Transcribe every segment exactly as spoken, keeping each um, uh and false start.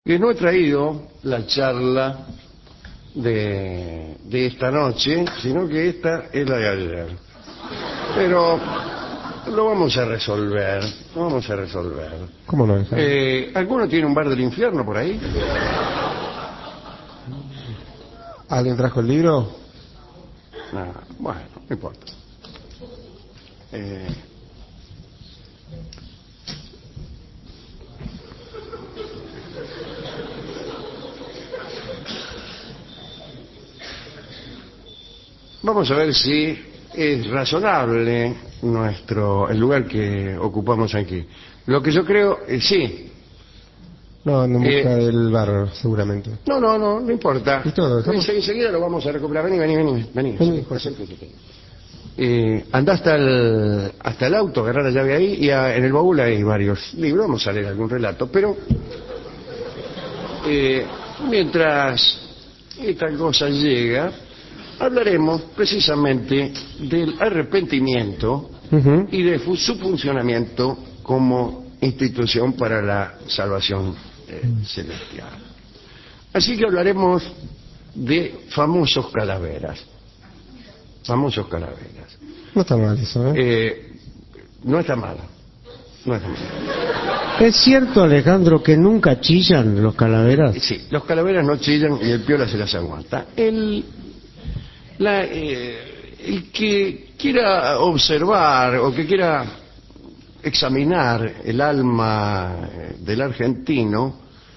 Que no he traído la charla de, de esta noche, sino que esta es la de ayer. Pero lo vamos a resolver, lo vamos a resolver. ¿Cómo no? Eh, ¿Alguno tiene un bar del infierno por ahí? ¿Alguien trajo el libro? No, bueno, no importa. Eh, Vamos a ver si es razonable nuestro el lugar que ocupamos aquí. Lo que yo creo, eh, sí. No, en busca Eh, del bar, seguramente. No, no, no, no importa. ¿Y todo? ¿Estamos? Ense- Enseguida lo vamos a recuperar. Vení, vení, vení. Vení, Vení, sí, José. acércate. Eh, andá hasta el, hasta el auto, agarrá la llave ahí y a- en el baúl hay varios libros. Vamos a leer algún relato, pero eh, mientras esta cosa llega, hablaremos precisamente del arrepentimiento Uh-huh. y de fu- su funcionamiento como institución para la salvación eh, celestial. Así que hablaremos de famosos calaveras. Famosos calaveras. No está mal eso, ¿eh? Eh, no está mal. No está mal. ¿Es cierto, Alejandro, que nunca chillan los calaveras? Sí, los calaveras no chillan y el piola se las aguanta. El, la, eh, el que quiera observar o que quiera examinar el alma eh, del argentino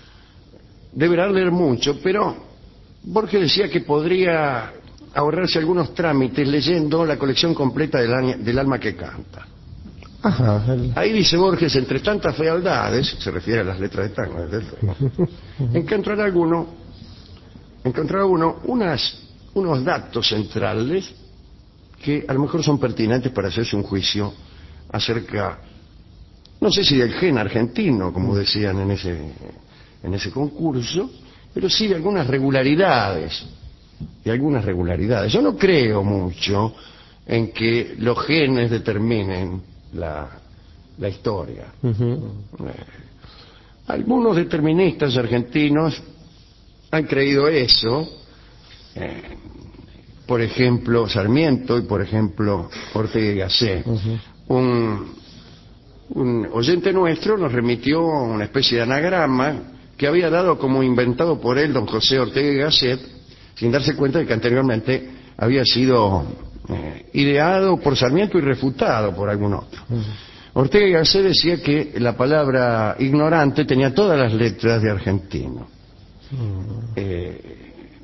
deberá leer mucho, pero Borges decía que podría ahorrarse algunos trámites leyendo la colección completa del, año- del alma que canta. Ajá. El... Ahí dice Borges, entre tantas fealdades, se refiere a las letras de tango, desde luego, encontrará alguno, encontrará uno unas, unos datos centrales que a lo mejor son pertinentes para hacerse un juicio acerca, no sé si del gen argentino, como decían en ese, en ese concurso, pero sí de algunas regularidades, de algunas regularidades. Yo no creo mucho en que los genes determinen la, la historia. Uh-huh. Eh, algunos deterministas argentinos han creído eso, eh, por ejemplo Sarmiento y por ejemplo Ortega y Gasset. Uh-huh. Un, un oyente nuestro nos remitió una especie de anagrama que había dado como inventado por él don José Ortega y Gasset, sin darse cuenta de que anteriormente había sido eh, ideado por Sarmiento y refutado por algún otro. Uh-huh. Ortega y Gasset decía que la palabra ignorante tenía todas las letras de argentino. Uh-huh. Eh,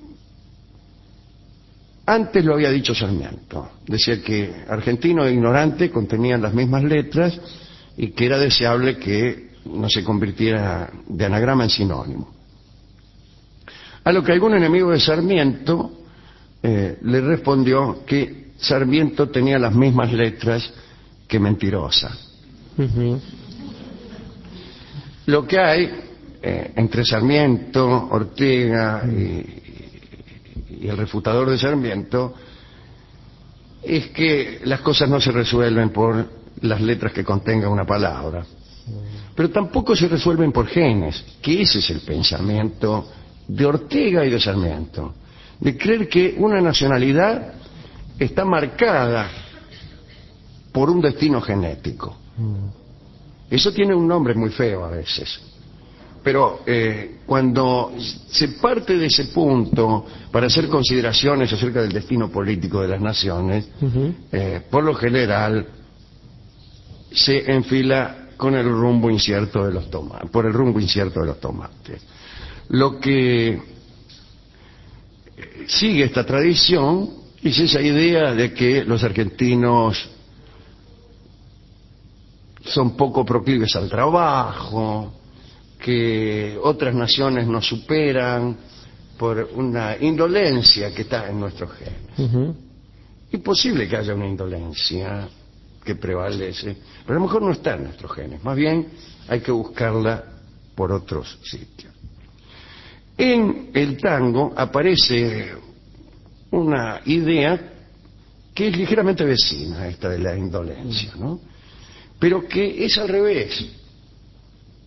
antes lo había dicho Sarmiento, decía que argentino e ignorante contenían las mismas letras y que era deseable que no se convirtiera de anagrama en sinónimo. A lo que algún enemigo de Sarmiento eh, le respondió que Sarmiento tenía las mismas letras que Mentirosa. Uh-huh. Lo que hay eh, entre Sarmiento, Ortega y, y el refutador de Sarmiento es que las cosas no se resuelven por las letras que contenga una palabra, pero tampoco se resuelven por genes, que ese es el pensamiento de Ortega y de Sarmiento, de creer que una nacionalidad está marcada por un destino genético. Eso tiene un nombre muy feo a veces, pero eh, cuando se parte de ese punto para hacer consideraciones acerca del destino político de las naciones, uh-huh. eh, por lo general se enfila con el rumbo incierto de los tomates, por el rumbo incierto de los tomates. Lo que sigue esta tradición es esa idea de que los argentinos son poco proclives al trabajo, que otras naciones nos superan por una indolencia que está en nuestros genes. Uh-huh. Es posible que haya una indolencia que prevalece, pero a lo mejor no está en nuestros genes, más bien hay que buscarla por otros sitios. En el tango aparece una idea que es ligeramente vecina a esta de la indolencia, ¿no? Pero que es al revés.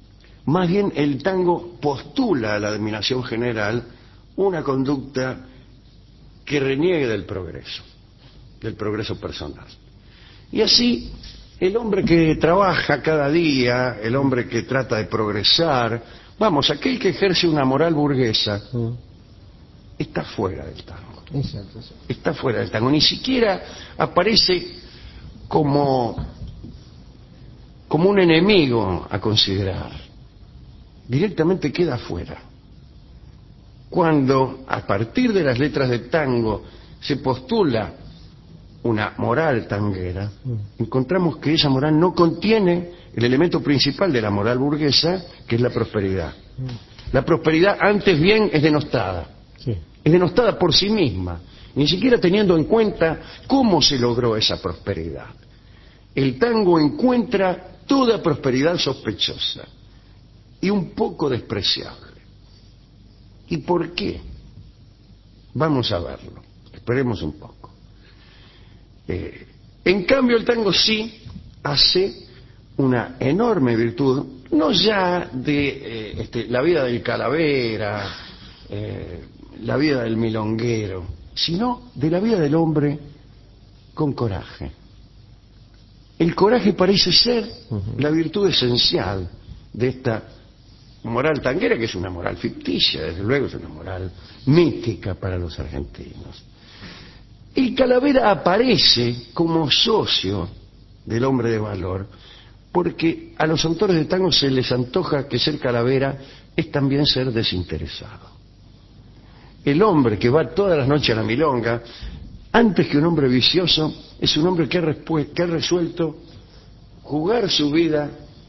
Más bien el tango postula a la dominación general una conducta que reniegue del progreso, del progreso personal. Y así, el hombre que trabaja cada día, el hombre que trata de progresar, vamos, aquel que ejerce una moral burguesa, está fuera del tango. Exacto, sí. Está fuera del tango. Ni siquiera aparece como, como un enemigo a considerar. Directamente queda fuera. Cuando, a partir de las letras de tango, se postula una moral tanguera, encontramos que esa moral no contiene el elemento principal de la moral burguesa, que es la prosperidad. La prosperidad, antes bien, es denostada. Sí. Es denostada por sí misma, ni siquiera teniendo en cuenta cómo se logró esa prosperidad. El tango encuentra toda prosperidad sospechosa y un poco despreciable. ¿Y por qué? Vamos a verlo. Esperemos un poco. Eh, en cambio, el tango sí hace una enorme virtud, no ya de eh, este, la vida del calavera, eh, la vida del milonguero, sino de la vida del hombre con coraje. El coraje parece ser uh-huh. la virtud esencial de esta moral tanguera, que es una moral ficticia, desde luego es una moral mítica para los argentinos. El calavera aparece como socio del hombre de valor, porque a los autores de tango se les antoja que ser calavera es también ser desinteresado. El hombre que va todas las noches a la milonga, antes que un hombre vicioso, es un hombre que ha, respu- que ha resuelto jugar su vida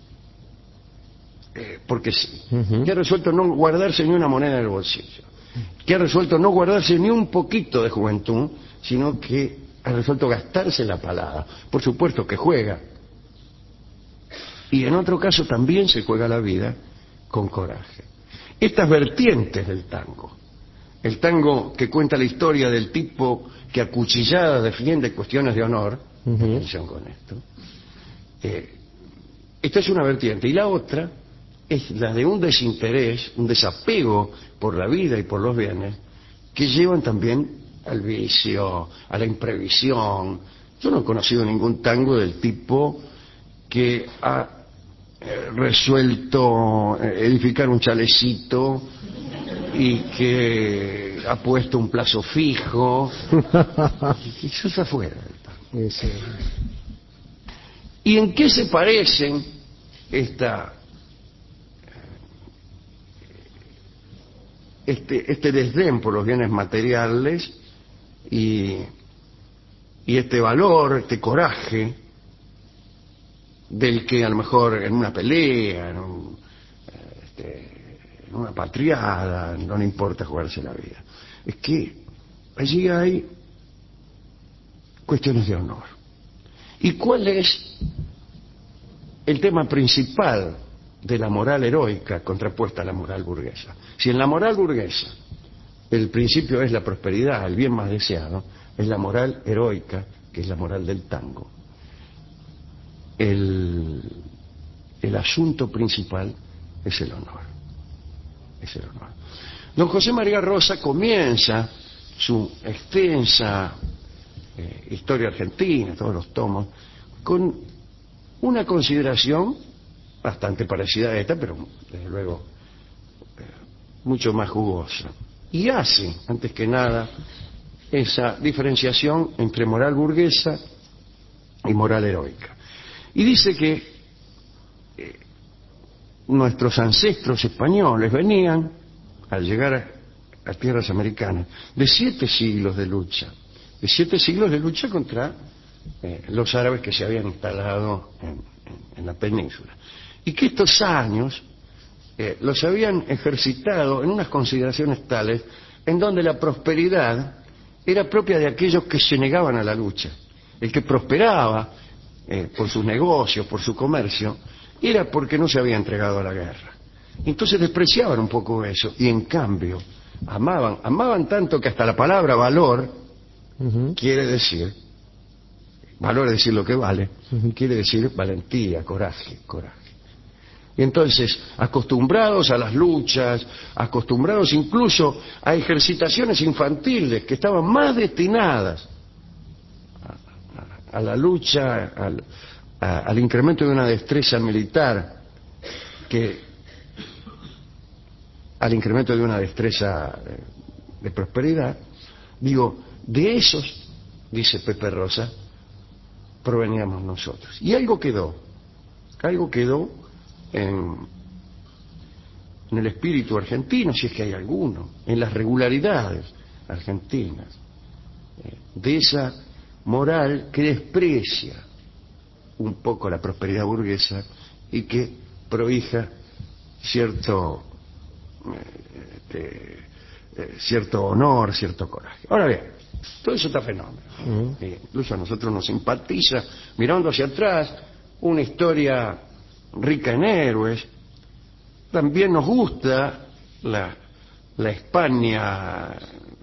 eh, porque sí, uh-huh. que ha resuelto no guardarse ni una moneda en el bolsillo, que ha resuelto no guardarse ni un poquito de juventud, sino que ha resuelto gastarse la palada. Por supuesto que juega. Y en otro caso también se juega la vida con coraje. Estas vertientes del tango, el tango que cuenta la historia del tipo que a cuchilladas defiende cuestiones de honor, uh-huh. atención con esto, eh, esta es una vertiente. Y la otra es la de un desinterés, un desapego por la vida y por los bienes, que llevan también al vicio, a la imprevisión. Yo no he conocido ningún tango del tipo que ha eh, resuelto edificar un chalecito y que ha puesto un plazo fijo. Y eso está afuera del tango. Sí, sí. ¿Y en qué se parecen esta este, este desdén por los bienes materiales y, y este valor, este coraje del que a lo mejor en una pelea, en, un, este, en una patriada, no le importa jugarse la vida? Es que allí hay cuestiones de honor. ¿Y cuál es el tema principal de la moral heroica contrapuesta a la moral burguesa? Si en la moral burguesa el principio es la prosperidad, el bien más deseado, es la moral heroica, que es la moral del tango. El, el asunto principal es el honor. Es el honor. Don José María Rosa comienza su extensa eh, historia argentina, todos los tomos, con una consideración bastante parecida a esta, pero desde luego eh, mucho más jugosa. Y hace, antes que nada, esa diferenciación entre moral burguesa y moral heroica. Y dice que eh, nuestros ancestros españoles venían, al llegar a, a tierras americanas, de siete siglos de lucha, de siete siglos de lucha contra eh, los árabes que se habían instalado en, en, en la península. Y que estos años eh, los habían ejercitado en unas consideraciones tales en donde la prosperidad era propia de aquellos que se negaban a la lucha. El que prosperaba eh, por sus negocios, por su comercio, era porque no se había entregado a la guerra. Entonces despreciaban un poco eso y en cambio amaban, amaban tanto que hasta la palabra valor uh-huh. quiere decir, valor es decir lo que vale, uh-huh. quiere decir valentía, coraje, coraje. Y entonces, acostumbrados a las luchas, acostumbrados incluso a ejercitaciones infantiles que estaban más destinadas a, a, a la lucha, al, a, al incremento de una destreza militar, que al incremento de una destreza de, de prosperidad, digo, de esos, dice Pepe Rosa, proveníamos nosotros. Y algo quedó, algo quedó en, en el espíritu argentino, si es que hay alguno, en las regularidades argentinas, eh, de esa moral que desprecia un poco la prosperidad burguesa y que prohija cierto eh, eh, cierto honor, cierto coraje. Ahora bien, todo eso está fenómeno. Uh-huh. eh, incluso a nosotros nos simpatiza, mirando hacia atrás, una historia rica en héroes. También nos gusta la, la España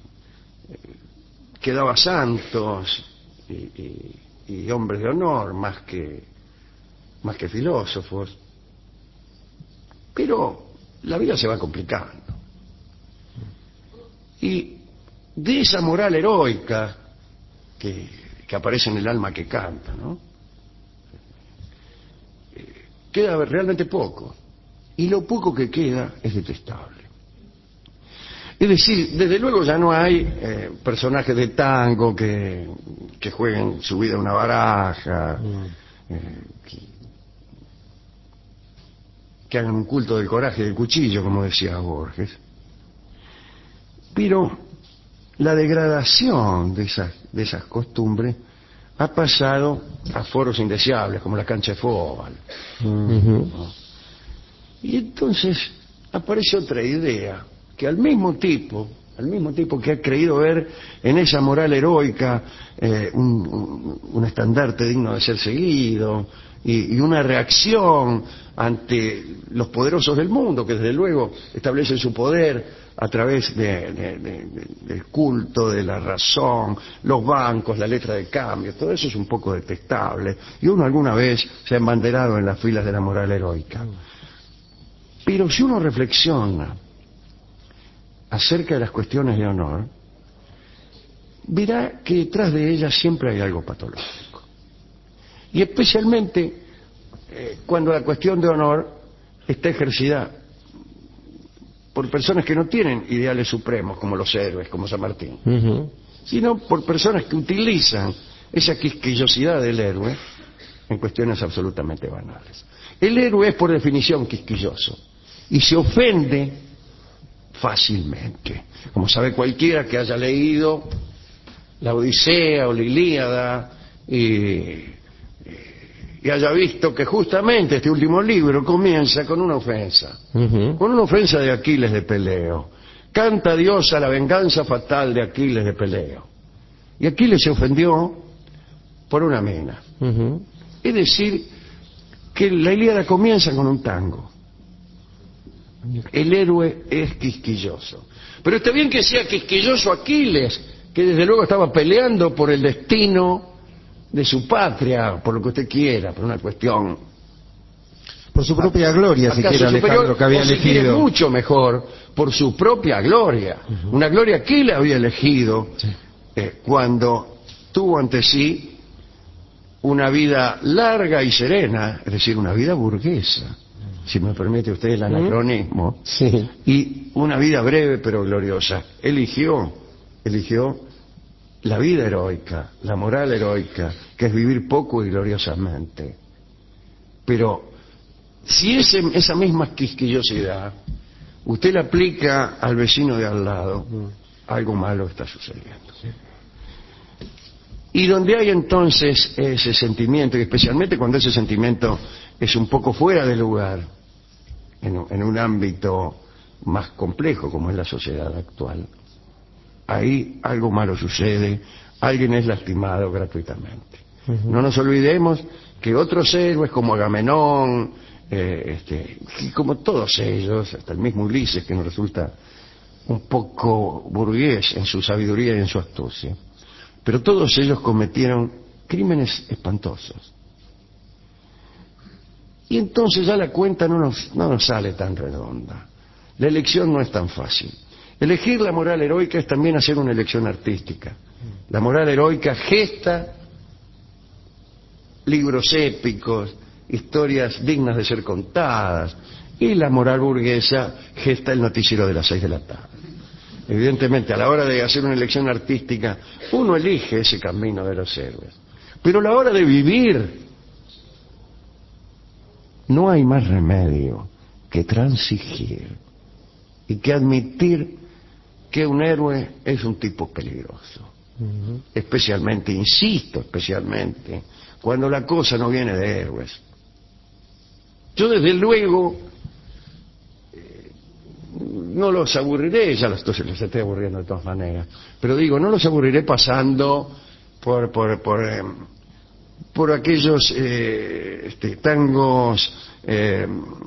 que daba santos y, y, y hombres de honor más que más que filósofos. Pero la vida se va complicando. Y de esa moral heroica que, que aparece en el alma que canta, ¿no? Eh, queda realmente poco. Y lo poco que queda es detestable. Es decir, desde luego ya no hay eh, personajes de tango que, que jueguen su vida en una baraja, mm. eh, que, que hagan un culto del coraje y del cuchillo, como decía Borges. Pero la degradación de esas, de esas costumbres ha pasado a foros indeseables, como la cancha de fútbol. Uh-huh. ¿No? Y entonces aparece otra idea, que al mismo tipo, al mismo tipo que ha creído ver en esa moral heroica eh, un, un, un estandarte digno de ser seguido y, y una reacción ante los poderosos del mundo, que desde luego establecen su poder a través de, de, de, de, del culto, de la razón, los bancos, la letra de cambio, todo eso es un poco detestable, y uno alguna vez se ha embanderado en las filas de la moral heroica. Pero si uno reflexiona acerca de las cuestiones de honor, verá que detrás de ellas siempre hay algo patológico. Y especialmente eh, cuando la cuestión de honor está ejercida por personas que no tienen ideales supremos como los héroes, como San Martín, uh-huh. sino por personas que utilizan esa quisquillosidad del héroe en cuestiones absolutamente banales. El héroe es por definición quisquilloso y se ofende fácilmente, como sabe cualquiera que haya leído la Odisea o la Ilíada y, y haya visto que justamente este último libro comienza con una ofensa, uh-huh. con una ofensa de Aquiles de Peleo. Canta Dios a la venganza fatal de Aquiles de Peleo. Y Aquiles se ofendió por una mina. Uh-huh. Es decir, que la Ilíada comienza con un tango. El héroe es quisquilloso. Pero está bien que sea quisquilloso Aquiles, que desde luego estaba peleando por el destino de su patria, por lo que usted quiera, por una cuestión... Por su propia gloria, si quiere, Alejandro, que había elegido. Si quiere, mucho mejor, por su propia gloria. Uh-huh. Una gloria que él había elegido sí. eh, cuando tuvo ante sí una vida larga y serena, es decir, una vida burguesa, si me permite usted el anacronismo, sí. y una vida breve pero gloriosa. Eligió, eligió la vida heroica, la moral heroica, que es vivir poco y gloriosamente. Pero si ese, esa misma quisquillosidad usted la aplica al vecino de al lado, algo malo está sucediendo. Y donde hay entonces ese sentimiento, y especialmente cuando ese sentimiento es un poco fuera de lugar, en, en un ámbito más complejo como es la sociedad actual, ahí algo malo sucede, alguien es lastimado gratuitamente. Uh-huh. No nos olvidemos que otros héroes como Agamenón, eh, este, y como todos ellos, hasta el mismo Ulises, que nos resulta un poco burgués en su sabiduría y en su astucia, pero todos ellos cometieron crímenes espantosos. Y entonces ya la cuenta no nos, no nos sale tan redonda. La elección no es tan fácil. Elegir la moral heroica es también hacer una elección artística. La moral heroica gesta libros épicos, historias dignas de ser contadas, y la moral burguesa gesta el noticiero de las seis de la tarde. Evidentemente, a la hora de hacer una elección artística, uno elige ese camino de los héroes. Pero a la hora de vivir, no hay más remedio que transigir y que admitir que un héroe es un tipo peligroso. Uh-huh. Especialmente, insisto, especialmente, cuando la cosa no viene de héroes. Yo desde luego eh, no los aburriré, ya los, los estoy aburriendo de todas maneras, pero digo, no los aburriré pasando por, por, por, eh, por aquellos eh, este, tangos eh,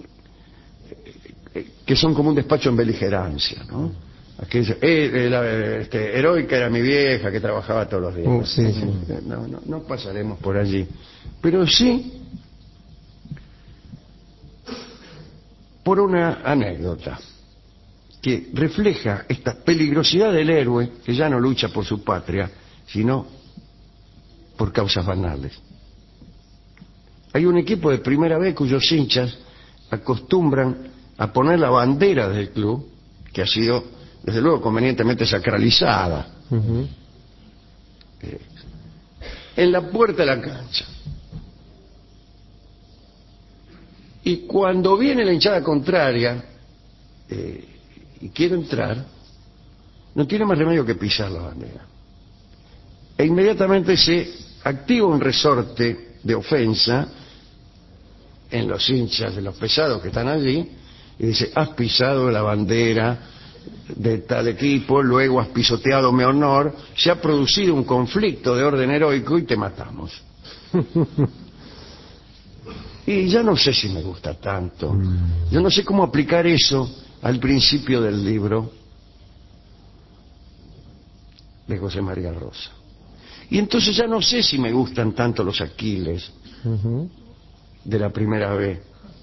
que son como un despacho en beligerancia, ¿no? Aquello, eh, la, este, heroica era mi vieja que trabajaba todos los días. Oh, sí, sí. No, no, no pasaremos por allí, pero sí por una anécdota que refleja esta peligrosidad del héroe que ya no lucha por su patria, sino por causas banales. Hay un equipo de primera B cuyos hinchas acostumbran a poner la bandera del club, que ha sido, desde luego, convenientemente sacralizada, uh-huh. eh, en la puerta de la cancha. Y cuando viene la hinchada contraria eh, y quiere entrar, no tiene más remedio que pisar la bandera. E inmediatamente se activa un resorte de ofensa en los hinchas de los pesados que están allí, y dice: has pisado la bandera de tal equipo, luego has pisoteado mi honor, se ha producido un conflicto de orden heroico y te matamos. Y ya no sé si me gusta tanto. Yo no sé cómo aplicar eso al principio del libro de José María Rosa. Y entonces ya no sé si me gustan tanto los Aquiles uh-huh. de la primera vez.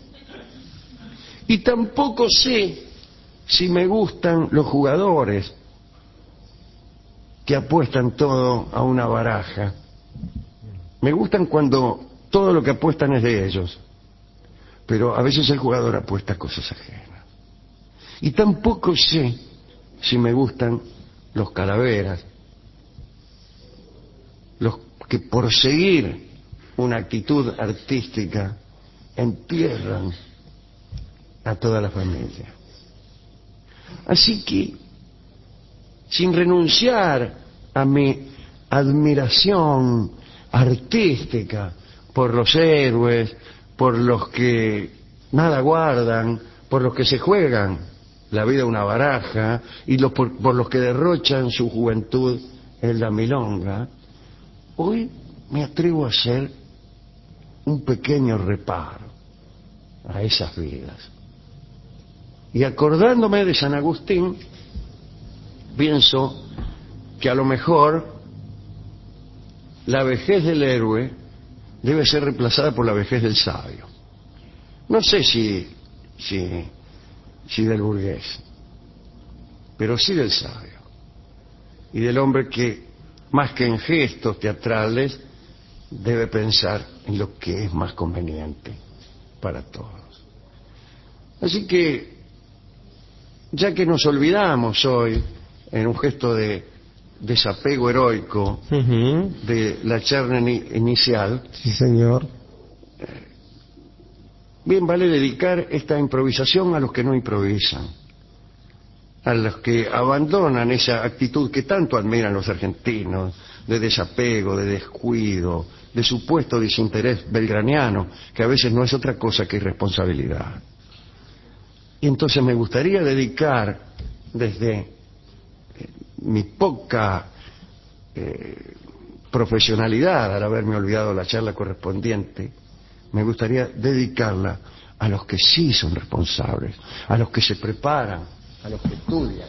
Y tampoco sé si me gustan los jugadores que apuestan todo a una baraja. Me gustan cuando todo lo que apuestan es de ellos, pero a veces el jugador apuesta cosas ajenas. Y tampoco sé si me gustan los calaveras, los que por seguir una actitud artística entierran a toda la familia. Así que, sin renunciar a mi admiración artística por los héroes, por los que nada guardan, por los que se juegan la vida a una baraja y los por, por los que derrochan su juventud en la milonga, hoy me atrevo a hacer un pequeño reparo a esas vidas. Y acordándome de San Agustín, pienso que a lo mejor la vejez del héroe debe ser reemplazada por la vejez del sabio. No sé si, si, si del burgués, pero sí del sabio. Y del hombre que, más que en gestos teatrales, debe pensar en lo que es más conveniente para todos. Así que, ya que nos olvidamos hoy, en un gesto de desapego heroico, uh-huh. de la charla inicial, sí, señor, eh, bien vale dedicar esta improvisación a los que no improvisan, a los que abandonan esa actitud que tanto admiran los argentinos, de desapego, de descuido, de supuesto desinterés belgraniano, que a veces no es otra cosa que irresponsabilidad. Y entonces me gustaría dedicar, desde eh, mi poca eh, profesionalidad al haberme olvidado la charla correspondiente, me gustaría dedicarla a los que sí son responsables, a los que se preparan, a los que estudian,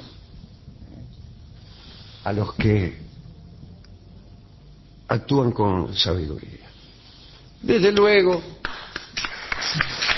a los que actúan con sabiduría. Desde luego,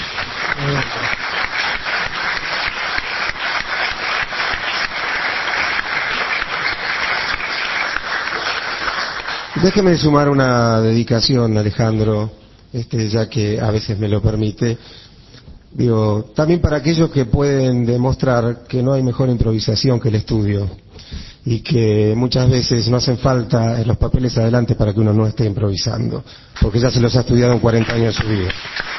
Déjeme sumar una dedicación, Alejandro, este, ya que a veces me lo permite. Digo, también para aquellos que pueden demostrar que no hay mejor improvisación que el estudio y que muchas veces no hacen falta en los papeles adelante para que uno no esté improvisando, porque ya se los ha estudiado en cuarenta años de su vida.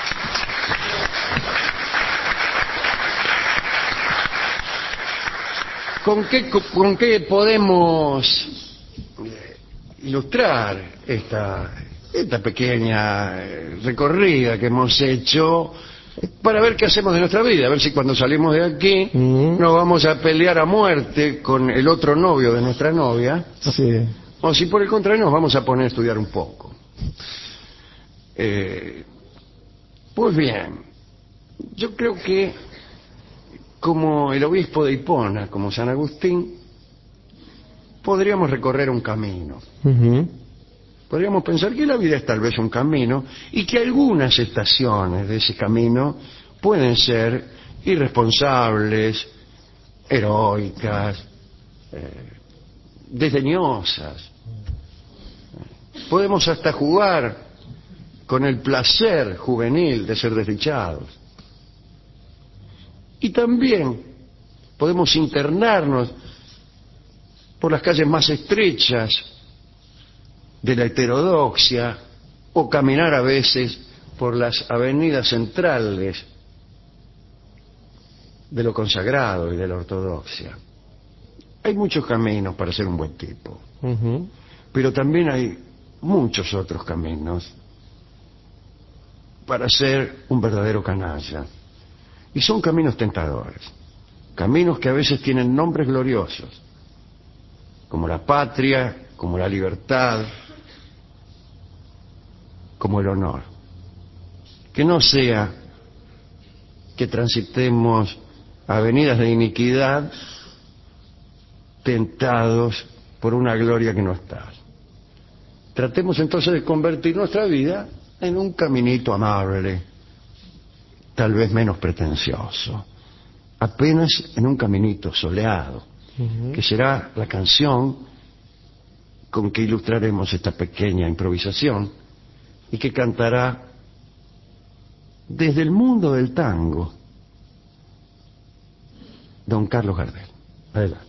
¿Con qué, con qué podemos ilustrar esta, esta pequeña recorrida que hemos hecho para ver qué hacemos de nuestra vida? A ver si cuando salimos de aquí Mm. nos vamos a pelear a muerte con el otro novio de nuestra novia, Sí. o si por el contrario nos vamos a poner a estudiar un poco. Eh, pues bien, yo creo que como el obispo de Hipona, como San Agustín, podríamos recorrer un camino. Uh-huh. Podríamos pensar que la vida es tal vez un camino y que algunas estaciones de ese camino pueden ser irresponsables, heroicas, eh, desdeñosas. Podemos hasta jugar con el placer juvenil de ser desdichados. Y también podemos internarnos por las calles más estrechas de la heterodoxia o caminar a veces por las avenidas centrales de lo consagrado y de la ortodoxia. Hay muchos caminos para ser un buen tipo, Uh-huh. pero también hay muchos otros caminos para ser un verdadero canalla. Y son caminos tentadores, caminos que a veces tienen nombres gloriosos, como la patria, como la libertad, como el honor. Que no sea que transitemos avenidas de iniquidad tentados por una gloria que no está. Tratemos entonces de convertir nuestra vida en un caminito amable, tal vez menos pretencioso, apenas en un caminito soleado, Uh-huh. que será la canción con que ilustraremos esta pequeña improvisación y que cantará desde el mundo del tango don Carlos Gardel. Adelante.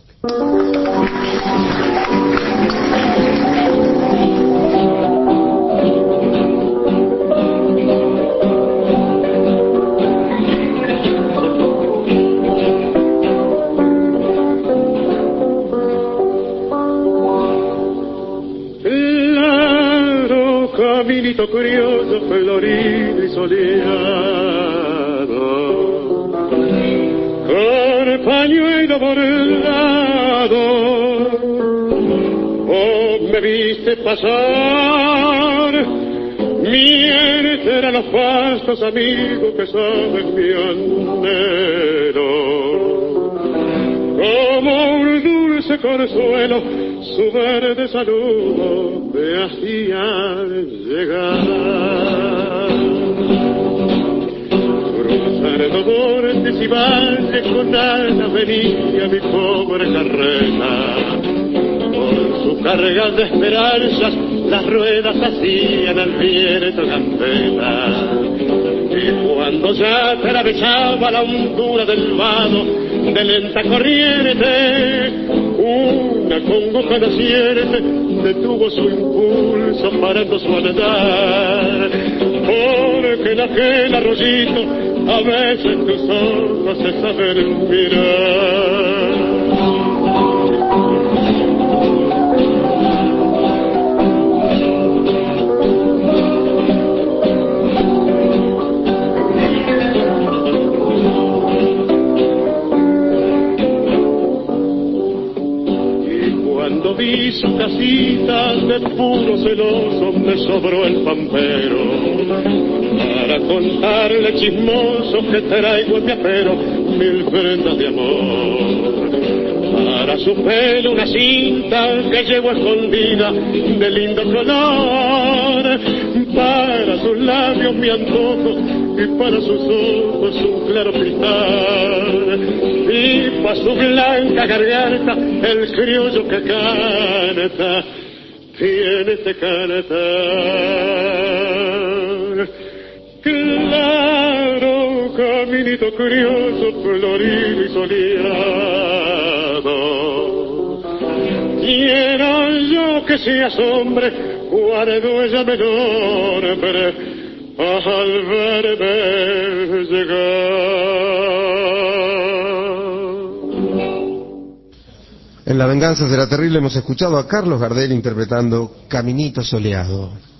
Caminito curioso, florido y soleado, con pañuelo bordado, oh, me viste pasar, mientras a los pastos amigos que saben mi anhelo, como un dulce consuelo, su verde saludo me hacía llegar. Cruzando montes y valles con alas venía mi pobre carreta. Con su carga de esperanzas las ruedas hacían al viento gambeta. Y cuando ya atravesaba la hondura del vado de lenta corriente, una congoja naciente detuvo su impulso parando su andar, porque en aquel arroyito a veces tus ojos se saben mirar. Vi su casita de puro celoso, me sobró el pampero para contarle chismoso que traigo en mi apero mil prendas de amor. Para su pelo una cinta que llevo escondida de lindo color, para sus labios mi antojo y para sus ojos un claro cristal, y pa' su blanca garganta el criollo que canta, tiene este cantar. Claro, caminito criollo, florido y soleado, quiero yo que seas hombre, guardo ella me nombre, al verme llegar. En La venganza será terrible hemos escuchado a Carlos Gardel interpretando Caminito Soleado.